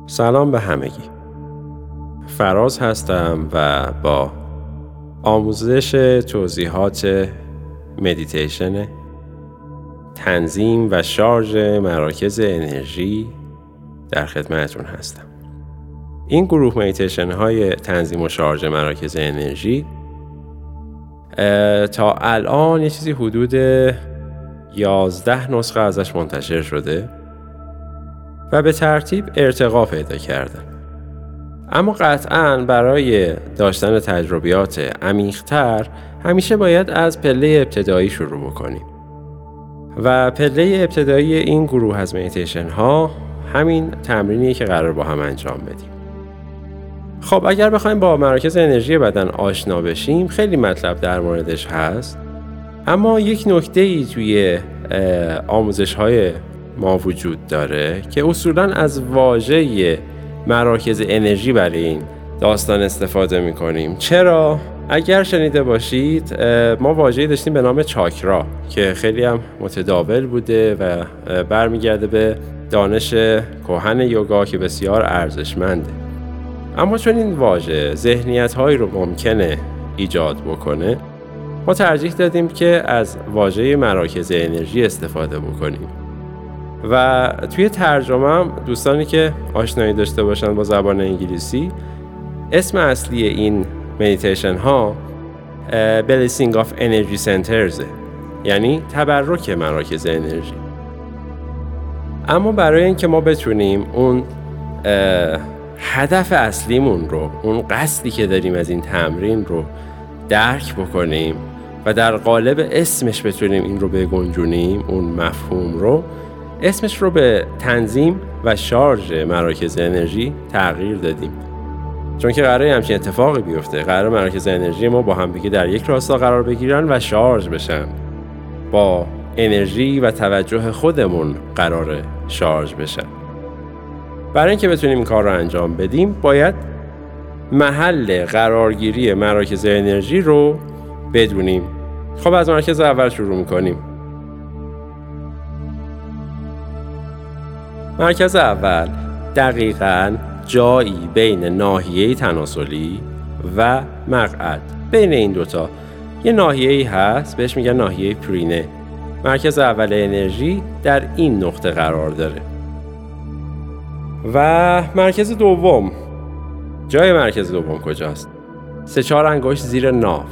سلام به همگی. فراز هستم و با آموزش توضیحات مدیتیشن، تنظیم و شارژ مراکز انرژی در خدمتتون هستم. این گروه مدیتیشن های تنظیم و شارژ مراکز انرژی تا الان یه چیزی حدود 11 نسخه ازش منتشر شده و به ترتیب ارتقا پیدا کردن. اما قطعاً برای داشتن تجربیات عمیق‌تر همیشه باید از پله ابتدایی شروع بکنیم و پله ابتدایی این گروه از مدیتیشن ها همین تمرینیه که قرار با هم انجام بدیم. خب اگر بخوایم با مراکز انرژی بدن آشنا بشیم خیلی مطلب در موردش هست، اما یک نکته‌ای توی آموزش های ما وجود داره که اصولاً از واژه مراکز انرژی برای این داستان استفاده می‌کنیم. چرا؟ اگر شنیده باشید ما واژه‌ای داشتیم به نام چاکرا که خیلی هم متداول بوده و برمیگرده به دانش کهن یوگا که بسیار ارزشمنده. اما چون این واژه ذهنیت‌هایی رو ممکنه ایجاد بکنه، ما ترجیح دادیم که از واژه مراکز انرژی استفاده بکنیم. و توی ترجمه هم دوستانی که آشنایی داشته باشن با زبان انگلیسی، اسم اصلی این مدیتیشن ها Blessing of Energy Centers، یعنی تبرک مراکز انرژی. اما برای اینکه ما بتونیم اون هدف اصلیمون رو، اون قصدی که داریم از این تمرین رو درک بکنیم و در قالب اسمش بتونیم این رو بگنجونیم، اون مفهوم رو، اسمش رو به تنظیم و شارژ مراکز انرژی تغییر دادیم. چون که قراره همچین اتفاقی بیفته، قراره مراکز انرژی ما با هم دیگه در یک راستا قرار بگیرن و شارژ بشن. با انرژی و توجه خودمون قراره شارژ بشن. برای اینکه بتونیم این کار رو انجام بدیم باید محل قرارگیری مراکز انرژی رو بدونیم. خب از مرکز اول شروع میکنیم. مرکز اول دقیقاً جایی بین ناحیه تناسلی و مقعد، بین این دوتا یه ناحیه‌ای هست بهش میگن ناحیه پرینه. مرکز اول انرژی در این نقطه قرار داره. و مرکز دوم، جای مرکز دوم کجاست؟ 3-4 انگشت زیر ناف.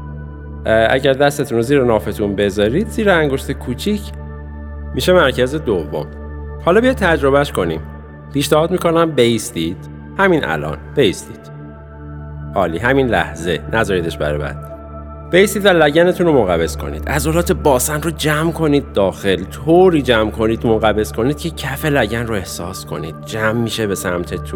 اگر دستتون رو زیر نافتون بذارید، زیر انگشت کوچیک میشه مرکز دوم. حالا بیا تجربهش کنیم. پیشنهاد میکنم بایستید. همین الان بایستید. عالی، همین لحظه، نذاریدش برای بعد. بایستید و لگنتون رو منقبض کنید. عضلات باسن رو جمع کنید داخل، طوری جمع کنید منقبض کنید که کف لگن رو احساس کنید جمع میشه به سمت تو.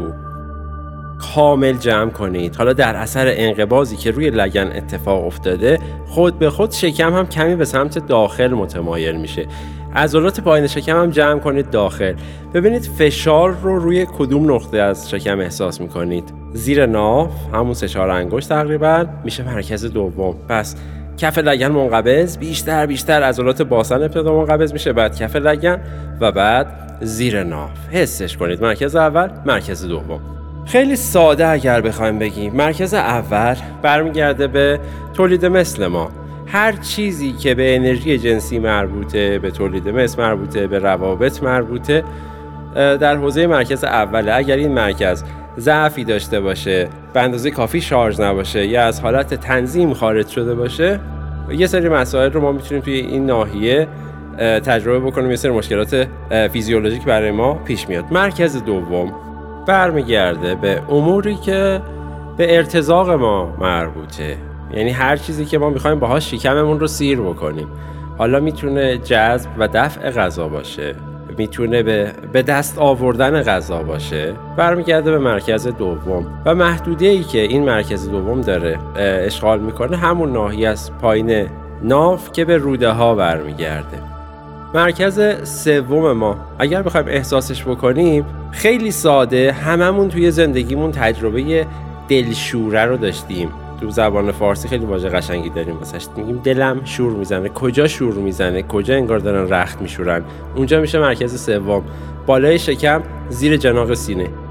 کامل جمع کنید. حالا در اثر انقباضی که روی لگن اتفاق افتاده، خود به خود شکم هم کمی به سمت داخل متمایل میشه. عضلات پایین شکم هم جمع کنید داخل. ببینید فشار رو روی کدوم نقطه از شکم احساس میکنید. زیر ناف، همون 3-4 انگشت تقریبا، میشه مرکز دوم. پس کف لگن منقبض، بیشتر عضلات باسن ابتدا منقبض میشه، بعد کف لگن و بعد زیر ناف. حسش کنید. مرکز اول، مرکز دوم. خیلی ساده اگر بخوایم بگیم، مرکز اول برمیگرده به تولید مثل ما. هر چیزی که به انرژی جنسی مربوطه، به تولید مثل مربوطه، به روابط مربوطه، در حوزه مرکز اوله. اگر این مرکز ضعفی داشته باشه، به اندازه کافی شارژ نباشه یا از حالت تنظیم خارج شده باشه، یه سری مسائل رو ما میتونیم توی این ناحیه تجربه بکنیم. یه سری مشکلات فیزیولوژیک برای ما پیش میاد. مرکز دوم برمیگرده به اموری که به ارتزاق ما مربوطه، یعنی هر چیزی که ما میخوایم باهاش شکممون رو سیر بکنیم. حالا میتونه جذب و دفع غذا باشه، میتونه به دست آوردن غذا باشه. برمیگرده به مرکز دوم و محدوده‌ای که این مرکز دوم داره اشغال میکنه همون ناحیه است پایین ناف که به روده ها برمیگرده. مرکز سوم ما اگر بخوایم احساسش بکنیم، خیلی ساده، هممون توی زندگیمون تجربه دلشوره رو داشتیم. تو زبان فارسی خیلی واژه قشنگی داریم واسش، میگیم دلم شور میزنه. کجا شور میزنه؟ کجا انگار دارن رخت میشورن؟ اونجا میشه مرکز سوم، بالای شکم، زیر جناق سینه.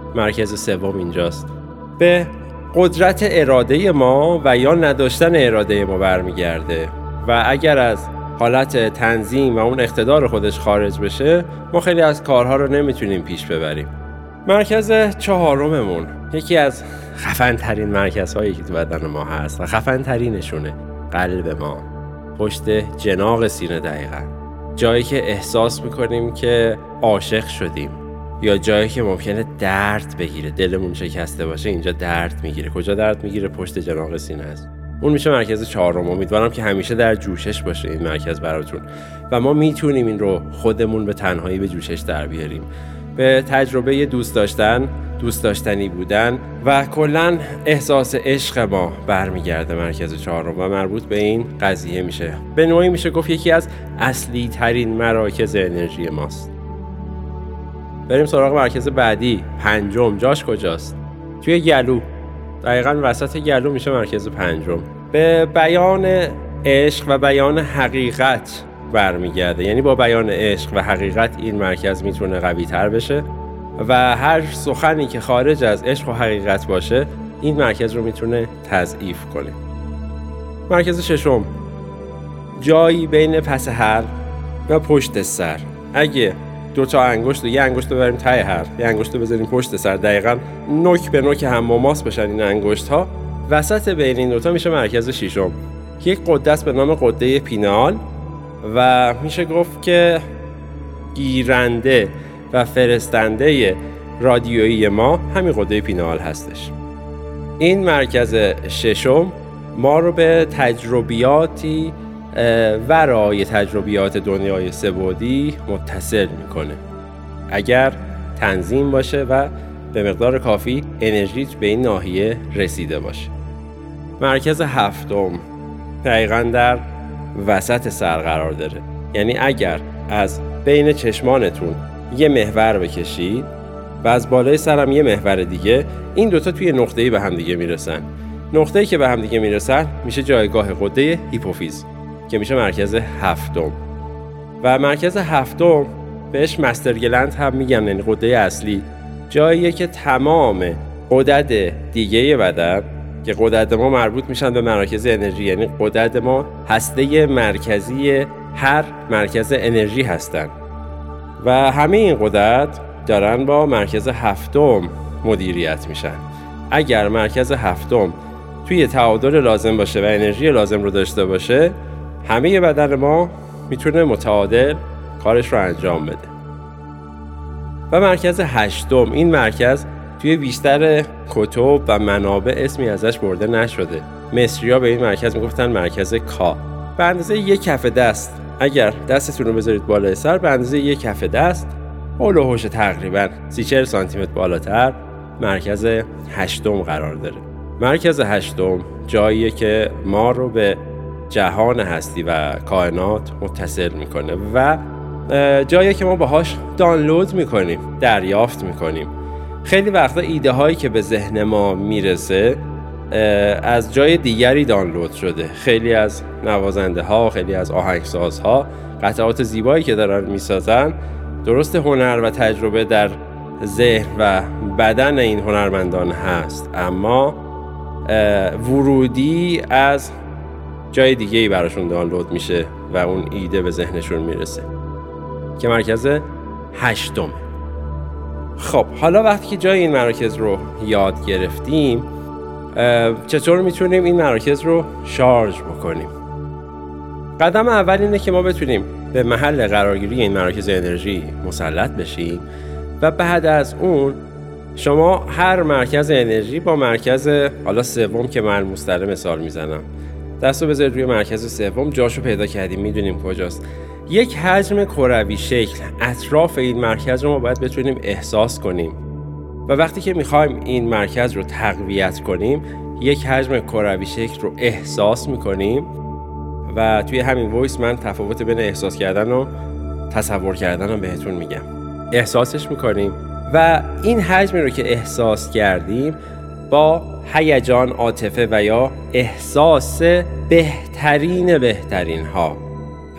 مرکز سوم اینجاست. به قدرت اراده ما و یا نداشتن اراده ما برمیگرده و اگر از حالت تنظیم و اون اقتدار خودش خارج بشه ما خیلی از کارها رو نمیتونیم پیش ببریم. مرکز چهارممون یکی از خفن ترین مرکزهایی که تو بدن ما هست و خفن ترینشونه قلب ما، پشت جناق سینه، دقیقاً جایی که احساس میکنیم که عاشق شدیم یا جایی که ممکنه درد بگیره، دلمون شکسته باشه اینجا درد میگیره. کجا درد میگیره؟ پشت جناق سینه است. اون میشه مرکز چهارم. امیدوارم که همیشه در جوشش باشه این مرکز براتون و ما میتونیم این رو خودمون به تنهایی به جوشش در بیاریم. به تجربه دوست داشتن، دوست داشتنی بودن و کلاً احساس عشق ما برمیگرده مرکز چهارم و مربوط به این قضیه میشه. به نوعی میشه گفت یکی از اصلی ترین مراکز انرژی ماست. بریم سراغ مرکز بعدی، پنجم. جاش کجاست؟ توی گلو، دقیقاً وسط گلو میشه مرکز پنجم. به بیان عشق و بیان حقیقت برمیگرده، یعنی با بیان عشق و حقیقت این مرکز میتونه قوی تر بشه و هر سخنی که خارج از عشق و حقیقت باشه این مرکز رو میتونه تضعیف کنه. مرکز ششم، جایی بین پس حلق و پشت سر. اگه دو تا انگشت و یه انگشت رو ببریم ته حلق، یه انگشت رو بذاریم پشت سر، دقیقاً نوک به نوک هم مماس بشن این انگشت ها، وسط بین این دوتا میشه مرکز ششم. یک قده است به نام قده پینال و میشه گفت که گیرنده و فرستنده رادیویی ما همین قده پینال هستش. این مرکز ششم ما رو به تجربیاتی ورای تجربیات دنیای سه‌بعدی متصل میکنه اگر تنظیم باشه و به مقدار کافی انرژی به این ناحیه رسیده باشه. مرکز هفتم دقیقاً در وسط سر قرار داره، یعنی اگر از بین چشمانتون یه محور بکشید و از بالای سرم یه محور دیگه، این دوتا توی نقطه‌ای به هم دیگه میرسن. نقطه‌ای که به هم دیگه میرسن میشه جایگاه قده هیپوفیز که میشه مرکز هفتم. و مرکز هفتم بهش مستر گلند هم میگن، یعنی قده اصلی، جاییه که تمام غدد دیگه بدن که غدد ما مربوط میشن به مراکز انرژی، یعنی غدد ما هسته مرکزی هر مرکز انرژی هستن و همه این غدد دارن با مرکز هفتم مدیریت میشن. اگر مرکز هفتم توی تعادل لازم باشه و انرژی لازم رو داشته باشه، همه بدن ما میتونه متعادل کارش رو انجام بده. و مرکز هشتم، این مرکز توی بیشتر کتب و منابع اسمی ازش برده نشده. مصری‌ها به این مرکز میگفتن مرکز کا. به اندازه یک کف دست، اگر دستتون رو بذارید بالای سر، به اندازه یک کف دست، حول و حوش تقریباً 30-40 سانتی متر بالاتر، مرکز هشتم قرار داره. مرکز هشتم جاییه که ما رو به جهان هستی و کائنات متصل میکنه و جاییه که ما باهاش دانلود میکنیم، دریافت میکنیم. خیلی وقتا ایده هایی که به ذهن ما میرسه از جای دیگری دانلود شده. خیلی از نوازنده ها، خیلی از آهنگساز ها، قطعات زیبایی که دارن میسازن، درست هنر و تجربه در ذهن و بدن این هنرمندان هست، اما ورودی از جای دیگه‌ای براشون دانلود میشه و اون ایده به ذهنشون میرسه که مرکز هشتم. خب حالا وقتی که جای این مراکز رو یاد گرفتیم، چطور میتونیم این مراکز رو شارژ بکنیم؟ قدم اول اینه که ما بتونیم به محل قرارگیری این مراکز انرژی مسلط بشیم و بعد از اون شما هر مرکز انرژی با مرکز حالا سوم که ملموس داره مثال میزنم، دستو بذارید روی مرکز سوم، جاشو پیدا کردیم، میدونیم کجاست. یک حجم کروی شکل اطراف این مرکز رو ما باید بتونیم احساس کنیم و وقتی که میخوایم این مرکز رو تقویت کنیم، یک حجم کروی شکل رو احساس میکنیم و توی همین وایس من تفاوت بین احساس کردن و تصور کردن رو بهتون میگم. احساسش میکنیم و این حجمی رو که احساس کردیم با هیجان، عاطفه و یا احساس بهترین ها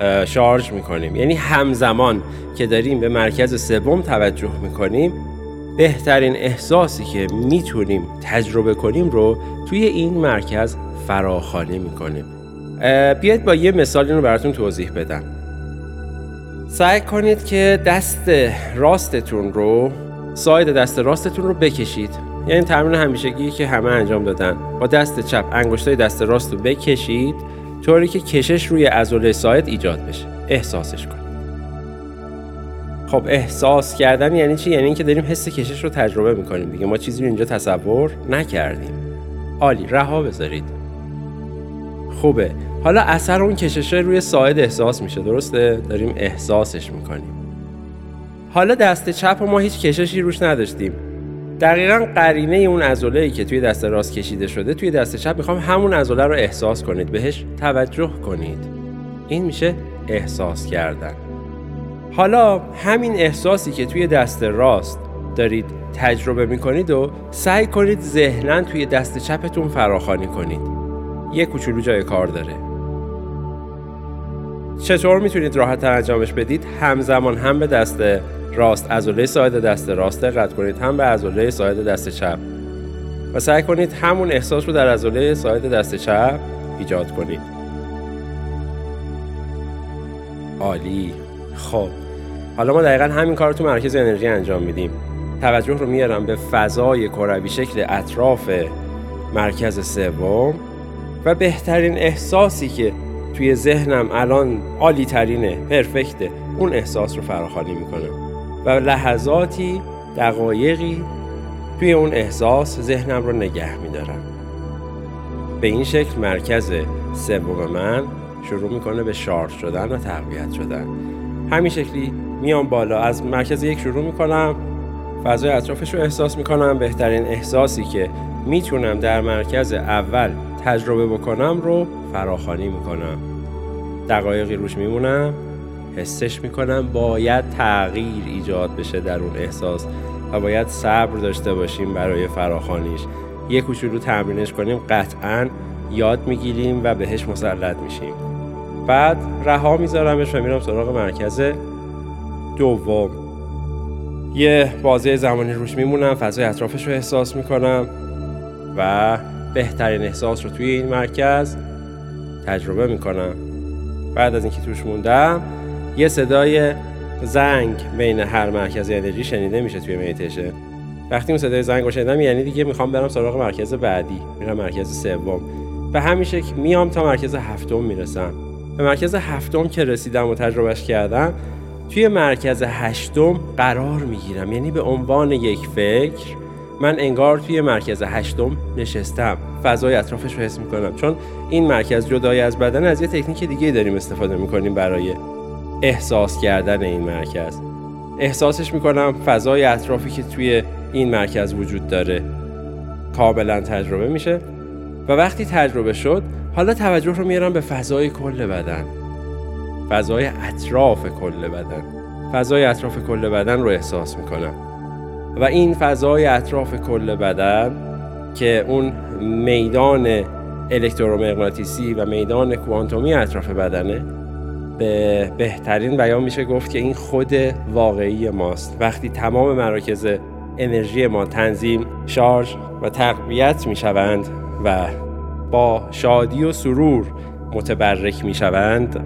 شارژ میکنیم. یعنی همزمان که داریم به مرکز سوم توجه میکنیم، بهترین احساسی که میتونیم تجربه کنیم رو توی این مرکز فراخوانی میکنیم. بیاید با یه مثال این رو براتون توضیح بدم. سعی کنید که دست راستتون رو، ساید دست راستتون رو بکشید. یعنی تمرین همیشگی که همه انجام دادن. با دست چپ انگشتای دست راست رو بکشید طوری که کشش روی عضله ساید ایجاد بشه. احساسش کنید. خب احساس کردن یعنی چی؟ یعنی اینکه داریم حس کشش رو تجربه میکنیم دیگه. ما چیزی رو اینجا تصور نکردیم. عالی، رها بذارید. خوبه. حالا اثر اون کشش روی ساید احساس میشه، درسته؟ داریم احساسش میکنیم. حالا دست چپ ما هیچ کششی روش نداشتیم. دقیقاً قرینه اون عضله‌ای که توی دست راست کشیده شده توی دست چپ میخوام همون عضله رو احساس کنید، بهش توجه کنید. این میشه احساس کردن. حالا همین احساسی که توی دست راست دارید تجربه میکنید و سعی کنید ذهناً توی دست چپتون فراخوانی کنید. یه کوچولو جای کار داره. چطور میتونید راحت‌تر انجامش بدید؟ همزمان هم به دست راست عضله ساید دست راست دقت کنید، هم به عضله ساید دست چپ و سعی کنید همون احساس رو در عضله ساید دست چپ ایجاد کنید. عالی. خب حالا ما دقیقاً همین کار رو تو مرکز انرژی انجام میدیم. توجه رو میارم به فضای کروی شکل اطراف مرکز سوم و بهترین احساسی که توی ذهنم الان عالی ترینه، پرفکته، اون احساس رو فراخوانی میکنم و لحظاتی، دقایقی توی اون احساس ذهنم رو نگه میدارم. به این شکل مرکز سوم من شروع میکنه به شارژ شدن و تقویت شدن. همین شکلی میام بالا، از مرکز یک شروع میکنم، فضای اطرافش رو احساس میکنم، بهترین احساسی که میتونم در مرکز اول تجربه بکنم رو فراخوانی میکنم. دقایقی روش میمونم، حسش میکنم. باید تغییر ایجاد بشه در اون احساس و باید صبر داشته باشیم برای فراخوانیش. یه کوچولو تمرینش کنیم قطعاً یاد میگیریم و بهش مسلط میشیم. بعد رها میذارمش و میرم سراغ مرکز دوم. یه بازه زمانی روش میمونم، فضای اطرافش رو احساس میکنم و بهترین احساس رو توی این مرکز تجربه میکنم. بعد از اینکه توش موندم یه صدای زنگ بین هر مرکز انرژی شنیده میشه توی مدیتیشن. وقتی اون صدای زنگ رو شنیدم یعنی دیگه میخوام برم سراغ مرکز بعدی، میرم مرکز سوم. به همین شکل میام تا مرکز هفتم میرسم. به مرکز هفتم که رسیدم و تجربهش کردم توی مرکز هشتم قرار میگیرم. یعنی به عنوان یک فکر من انگار توی مرکز هشتم نشستم، فضای اطرافش رو حس میکنم. چون این مرکز جدای از بدن، از یه تکنیک دیگه داریم استفاده میکنیم برای احساس کردن این مرکز. احساسش میکنم، فضای اطرافی که توی این مرکز وجود داره کاملا تجربه میشه و وقتی تجربه شد حالا توجه رو میارم به فضای کل بدن، فضای اطراف کل بدن. فضای اطراف کل بدن رو احساس میکنم و این فضای اطراف کل بدن که اون میدان الکترومغناطیسی و میدان کوانتومی اطراف بدنه، به بهترین بیان میشه گفت که این خود واقعی ماست. وقتی تمام مراکز انرژی ما تنظیم، شارژ و تقویت میشوند و با شادی و سرور متبرک میشوند،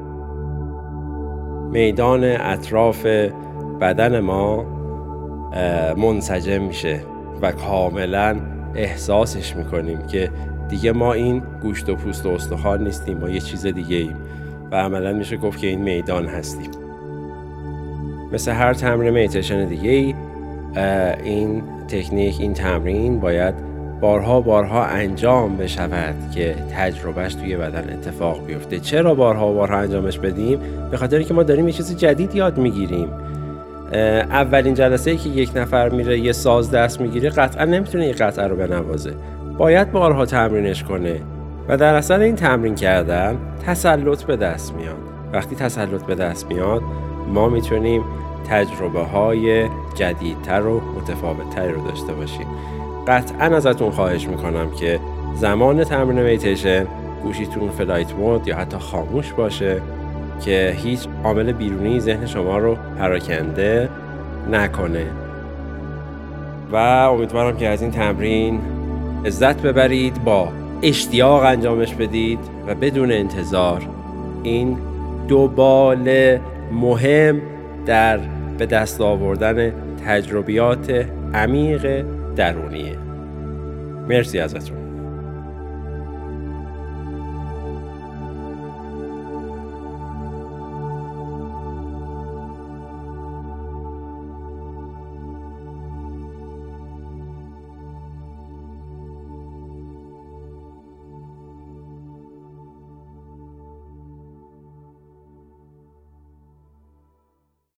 میدان اطراف بدن ما منسجم میشه و کاملا احساسش میکنیم که دیگه ما این گوشت و پوست و استخوان نیستیم، ما یه چیز دیگه ایم و عملا میشه گفت که این میدان هستیم. مثل هر تمرین مدیتیشن دیگه ای، این تکنیک، این تمرین باید بارها انجام بشود که تجربهش توی بدن اتفاق بیفته. چرا بارها انجامش بدیم؟ به خاطر اینکه ما داریم یه چیز جدید یاد میگیریم. اولین جلسه‌ای که یک نفر میره یه ساز دست میگیره قطعا نمیتونه این قطعه رو بنوازه، باید بارها تمرینش کنه و در اثر این تمرین کردن تسلط به دست میاد. وقتی تسلط به دست میاد ما میتونیم تجربه های جدیدتر و متفاوتتری رو داشته باشیم. قطعا ازتون خواهش میکنم که زمان تمرین مدیتیشن گوشیتون فلایت مود یا حتی خاموش باشه که هیچ عامل بیرونی ذهن شما رو پراکنده نکنه. و امیدوارم که از این تمرین لذت ببرید، با اشتیاق انجامش بدید و بدون انتظار این 2 بال مهم در به دست آوردن تجربیات عمیق درونیه. مرسی ازتون.